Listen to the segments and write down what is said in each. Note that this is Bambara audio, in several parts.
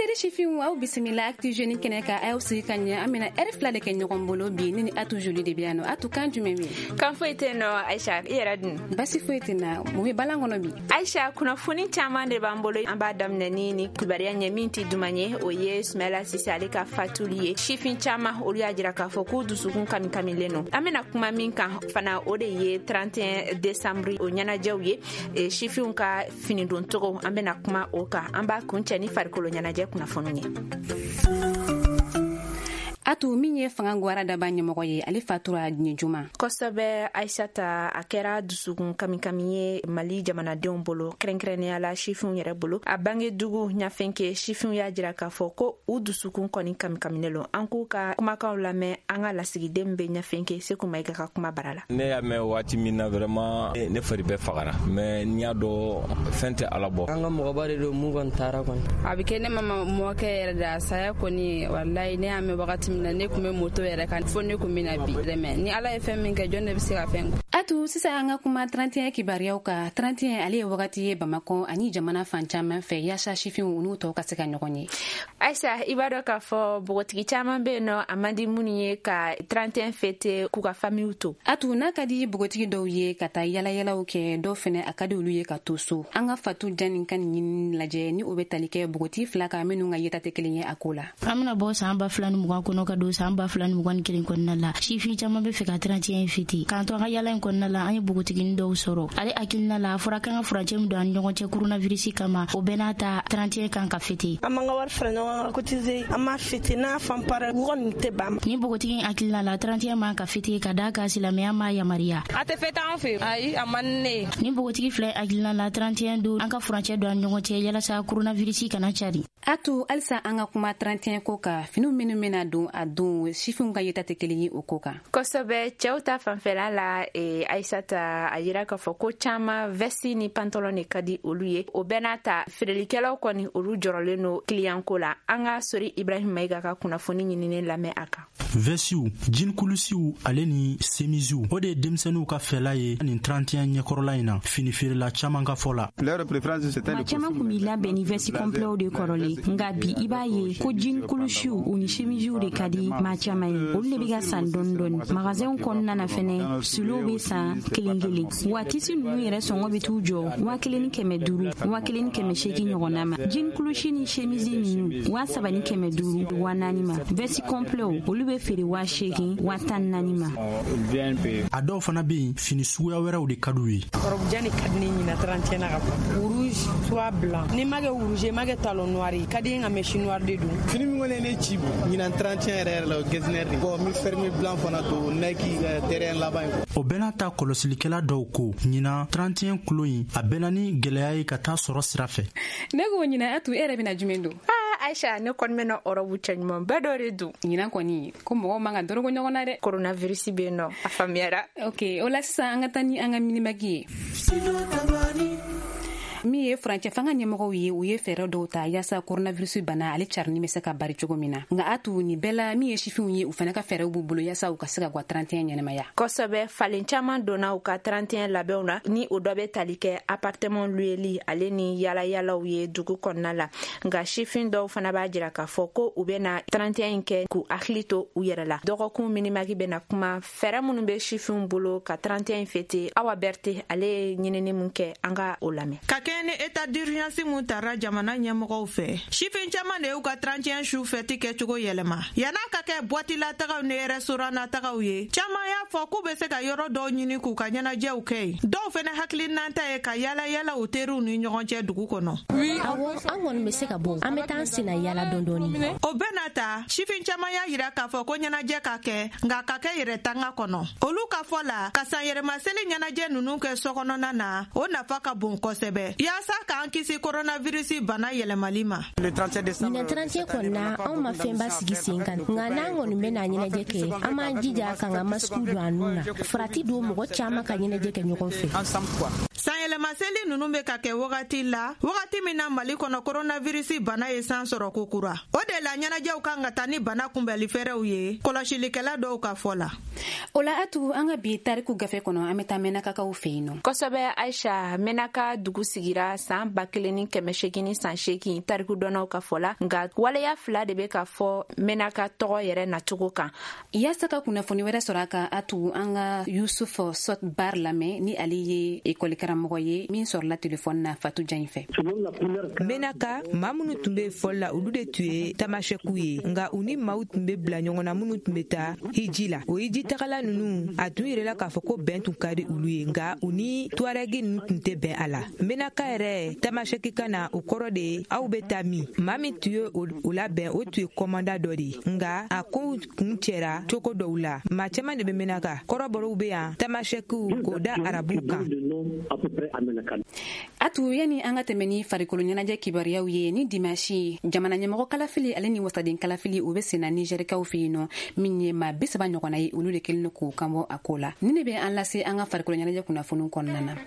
Eri shifiw aw bisimila actu jeune kɛnɛ ka aw sigi ka ɲɛ an bɛna eri fila de kɛ ɲɔgɔn bolo bi ni Atu Joli de bɛ yan nɔ. Atu kan jumɛn bɛ? Kan foyi tɛ nɔ Aisha, i yɛrɛ dun? Basi foyi tɛ na. Mun bɛ balan kɔnɔ bi? Aisha, kunnafoni caman de b'an bolo. An b'a daminɛ ni kibaruya ɲɛ min tɛ duman ye, o ye Sumala Sise ale ka fatuli ye. Sifin caman olu y'a jira k'a fɔ k'u dusukun kamilen don. An bɛna kuma min kan fana o de ye 31 décembre o ɲɛnajɛw ye. Sifinw ka finidon cogo an bɛna kuma o kan. An b'a kuncɛ ni farikolo ɲɛnajɛ kunnafoni ye. Atu min ye fanga gwara daba ɲɛmɔgɔ ye ale fatura diɲɛ juma. Kosɛbɛ Aisata, a kɛra dusukun kami ye Mali jamanadenw bolo, kɛrɛnkɛrɛnnenya la sifinw yɛrɛ bolo. A bange dugu ɲafɛnkɛ sifinw y'a jira k'a fɔ ko u dusukun kɔni kaminen lo. An k'u ka kumakanw lamɛn, an ka lasigiden bɛ ɲafɛnkɛ Seku Mayiga ka kuma bara la. Ne y'a mɛn waati min na vraiment ne fari bɛɛ fagara, mais n'i y'a dɔn fɛn tɛ Ala bɔ. An ka mɔgɔba de don mun kɔni taara kɔni. A bɛ kɛ ne mama mɔkɛ yɛrɛ da saya kɔni wallahi ne y'a mɛn wagati min na ne kun bɛ moto yɛrɛ kan fo ne kun bɛna bi dɛmɛ ni Ala ye fɛn min kɛ jɔn de bɛ se ka fɛn. Atu sisan an ka kuma 31 kibariyaw ka 31 ale ye wagati ye Bamakɔ ani jamana fan caman fɛ yaasa sifinw n'u tɔw ka se ka ɲɔgɔn ye. Aisha, i b'a dɔn k'a fɔ bogotigi caman bɛ yen nɔ a man di minnu ye ka 31 fête k'u ka famille to. Atu n'a ka di bogotigi dɔw ye ka taa yalayalaw kɛ dɔw fɛnɛ a ka di olu ye ka to so. An ka Fatu Jani ka ɲini lajɛ ni o bɛ tali kɛ bogotigi fila ka minnu ka yeta tɛ kelen ye a ko la. An bɛna bɔ san 2020 kɔnɔ ka don san 2021 kɔnɔna la. Sifin caman bɛ fɛ ka 31 fête k'an to an ka yala in kɔnɔna la an ye bogotiginin dɔw sɔrɔ. Ale hakilina la a fɔra kan ka furancɛ min don an ni ɲɔgɔn cɛ coronavirus kama o bɛɛ n'a ta 31 kan ka fête. An man ka wari fara ɲɔgɔn kan cotiser an ma fête n'a fan pare mɔgɔ tɛ ban. Ni bogotigi hakilina la 31 man ka fête ka da ka silamɛya ma yamariya. A tɛ fête an fɛ. Ayi a man ne. Ni bogotigi filɛ hakilina la 31 don an ka furancɛ don an ni ɲɔgɔn cɛ yalasa coronavirus kana cari. Atu halisa an ka kuma 31 ko ka finiw minnu bɛna don a don sifinw ka yeta tɛ kelen ye o ko kan. Kosɛbɛ cɛw ta fanfɛla la Aisata a yira k'a fɔ ko caman vesti ni pantalon de ka di olu ye. O bɛɛ n'a ta feerelikɛlaw kɔni olu jɔrɔlen no client ko la. An ka Sori Ibrahim Mayiga ka kunnafoni ɲininen lamɛn a kan. Vestiw, jean kulusiw ale ni semiziw o de ye denmisɛnninw ka fɛla ye nin 31 ɲɛkɔrɔla in na fini feerela caman ka fɔ la. Ma caman kun b'i labɛn ni vesti complet de kɔrɔlen nka bi i b'a ye ko jean kulusiw o ni semiziw de ka di ma caman ye olu de bɛ ka san dɔɔni dɔɔni. Magasin kɔnɔna na fɛnɛ sulo bɛ san kelen kelen wa tisi ninnu yɛrɛ sɔngɔ bɛ t'u jɔ 1500 1800 ɲɔgɔnna ma. Jean kulusi ni chemise ninnu 3500 1400 ma. Vesti complet olu bɛ feere 8000 1400 ma. A dɔw fana bɛ yen fini suguya wɛrɛw de ka d'u ye. Kɔrɔbujani ka di ne ɲina 31 na ka bɔ. Rouge soit blanc. Ni ma kɛ rouge ma kɛ talon noir ka di n ka mèche noire de don. Fini min kɔni ne ci ɲina 31 yɛrɛ la o gestionnaire de. Bon mi ferme blanc fana to Nike terrain laban ye. O bɛɛ n'a ta kɔlɔsilikɛla dɔw ko ɲina 31 kilo in a bɛnna ni gɛlɛya ye ka taa sɔrɔ sira fɛ. Ne ko ɲina Atu e yɛrɛ bɛna jumɛn don? Aisha, ne kɔni bɛna ɔrɔbu cɛ ɲuman bɛɛ dɔ de don. Ɲinan kɔni ko mɔgɔw man ka dɔrɔgo ɲɔgɔn na dɛ. Coronavirus bɛ yen nɔ a faamuyara. Ok o la sisan an ka taa ni an ka minimaki ye. Min ye furancɛ fanga ɲɛmɔgɔw ye u ye fɛɛrɛ dɔw ta yaasa coronavirus bana ale carini bɛ se ka bari cogo min na. Nka Atu ni bɛɛ la min ye sifinw ye u fana ka fɛɛrɛw b'u bolo yaasa u ka se ka gwa 31 ɲɛnamaya. Kosɛbɛ falen caman donna u ka 31 labɛnw na ni o dɔ bɛ tali kɛ appartement luyeli ale ni yalayalaw ye dugu kɔnɔna la. Nka sifin dɔw fana b'a jira k'a fɔ ko u bɛna 31 in kɛ k'u hakili to u yɛrɛ la. Dɔgɔkun minimaki bɛna kuma fɛɛrɛ minnu bɛ sifinw bolo ka 31 fête Awa Berté ale ye ɲinini min kɛ an ka o lamɛn. Ni état d'urgence mun tara jamana ɲɛmɔgɔw fɛ sifin caman de y'u ka 31 su fête kɛcogo yɛlɛma yan'a ka kɛ boîte la tagaw ni restaurant na tagaw ye caman y'a fɔ k'u bɛ se ka yɔrɔ dɔw ɲini k'u ka ɲɛnajɛw kɛ dɔw fɛnɛ hakilinanta ye ka yala u teriw ni ɲɔgɔn cɛ dugu kɔnɔ. Awɔ an kɔni bɛ se ka bɔ an bɛ taa an sena yala dɔɔni. O bɛɛ n'a ta sifin caman y'a yira k'a fɔ ko ɲɛnajɛ ka kɛ nka ka kɛ yɛrɛ tanga kɔnɔ olu ka fɔ la ka san yɛrɛmaseli ɲɛnajɛ ninnu kɛ sokɔnɔna na o nafa ka bon kosɛbɛ yaasa k'an kisi coronavirus bana yɛlɛmali ma. Ɲina 31 kɔnɔna anw ma fɛnba sigi sen kan nka n'an kɔni bɛna ɲɛnajɛ kɛ an b'an jija k'an ka masku don an nun na farati don mɔgɔ caman ka ɲɛnajɛ kɛ ɲɔgɔn fɛ. San yɛlɛmaseli ninnu bɛ ka kɛ wagati la wagati min na Mali kɔnɔ coronavirus bana ye san sɔrɔ ko kura o de la ɲɛnajɛw kan ka taa ni bana kunbɛli fɛɛrɛw ye kɔlɔsilikɛla dɔw ka fɔ la. O la Atu an ka bi tariku gafe kɔnɔ an bɛ taa Mɛnakakaw fɛ yen nɔ. Kosɛbɛ Aisha, Mɛnaka dugu sigi yira san 1980 san 8 tariku dɔnnaw ka fɔla nga waleya fila de be ka fɔ menaka tɔgɔ yɛrɛ nacogo kan. Yaasa ka kunnafoni wɛrɛ sɔrɔ a kan a tu an ka Yusuf Sot Bar lamɛn ni ale ye ekɔli karamɔgɔ ye min sɔrɔla telefɔni na Fatu Jan fɛ. Menaka maa minnu tun be fɔli la olu de tun ye tamasɛku ye nga u ni maaw tun be bila ɲɔgɔn na minnu tun be taa hiji la. O hiji tagala nunu a tun yirela k'a fɔ ko bɛn tun ka di olu ye nga u ni tuarɛgi nunu tun tɛ bɛn a la. Menaka yɛrɛ tamasɛki ka na o kɔrɔ de ye aw be taa min. Maa min tun ye o labɛn o tun ye kɔmanda dɔ de ye nga a kow kun cɛra cogo dɔw la. Maa caaman de be Menaka kɔrɔbɔrɔw be yan tamasɛkiw k'o da arabu kan. A tu yani an ka tɛmɛ ni farikolo ɲɛnajɛ kibariyaw ye ni dimanche jamana ɲɛmɔgɔ kalafili ale ni wasaden kalafili o be senna Nigɛrikaw fɛ yen nɔ min ye maa 30 ɲɔgɔnna ye olu de kelen k'o kanbɔ a ko la. Ni ne be an lase an ka farikolo ɲɛnajɛ kunnafoniw kɔnɔna na.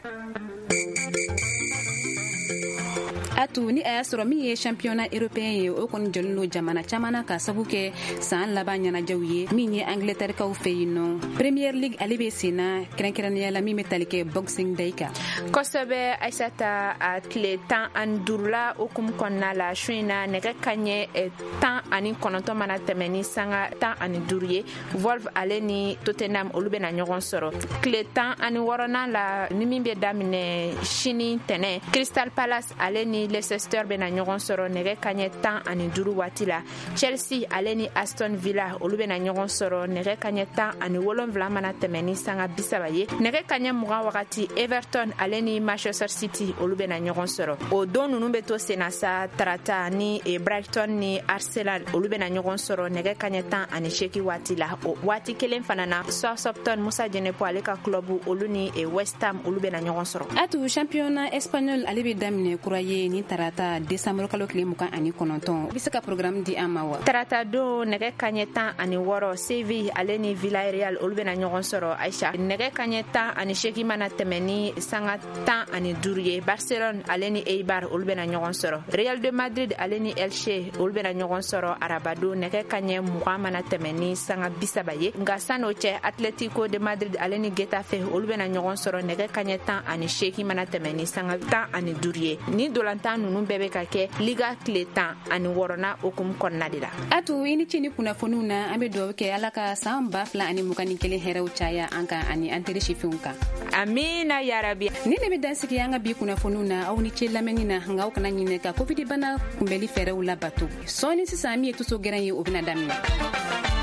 Atu ni a y'a sɔrɔ min ye championnat européen ye o kɔni jɔlen don jamana caman ka sabu kɛ san laban ɲɛnajɛw ye min ye Angleterrekaw fɛ yen nɔ. Premier League ale be senna kɛrɛnkɛrɛnnenya la min be tali kɛ Boxing Day kan. Kosɛbɛ Aisata a tile 15 la okumu kɔnɔna la su in na nɛgɛ kaɲɛ 19 mana tɛmɛ ni sanga 15 ye Wolves ale ni Tottenham olu bena ɲɔgɔn sɔrɔ. Tile 16 la ni min be daminɛ sini tɛnɛ Crystal Palace ale ni Leicester bena ɲɔgɔn sɔrɔ nɛgɛ kaɲɛ 15 waati la. Chelsea ale ni Aston Villa olu bena ɲɔgɔn sɔrɔ nɛgɛ kaɲɛ 17 mana tɛmɛ ni sanga 30 ye. Nɛgɛ kaɲɛ 20 wagati Everton ale ni Manchester City olu bena ɲɔgɔn sɔrɔ. O don nunu be to senna sa tarata ni Brighton ni Arsenal olu bena ɲɔgɔn sɔrɔ nɛgɛ kaɲɛ 18 waati la. O waati kelen fana na Southampton Musa Jenepo ale ka club olu ni West Ham olu bena ɲɔgɔn sɔrɔ. Atu championnat espagnol ale be daminɛ kura ye ni tarata décembre kalo tile 29 be se ka programme di an ma wa. Tarata don nɛgɛ kaɲɛ 16 Seville ale ni Villarreal olu bena ɲɔgɔn sɔrɔ Aisha. Nɛgɛ kaɲɛ 18 mana tɛmɛ ni sanga 15 ye Barcelone ale ni Eibar olu bena ɲɔgɔn sɔrɔ. Real de Madrid ale ni Elche olu bena ɲɔgɔn sɔrɔ arabado nɛgɛ kaɲɛ 20 mana tɛmɛ ni sanga 30 ye. Nga sano cɛ Atletico de Madrid ale ni Getafe olu bena ɲɔgɔn sɔrɔ nɛgɛ kaɲɛ 18 mana tɛmɛ ni sanga 15 ye. Ni dolantan nunu bɛɛ be ka kɛ Liga tile 16 okumu kɔnɔna de la. Atu i ni ci ni kunnafoniw na an be duwawu kɛ Ala ka san 2021 hɛrɛw caya an kan ani an teri sifinw kan. Amina yarabi. Ni ne be dansigi an ka bi kunnafoniw na aw ni ce lamɛnni na nka aw kana ɲinɛ ka covid bana kunbɛli fɛɛrɛw labato. Sɔɔni sisan min ye tuso gɛrɛn ye o bena daminɛ.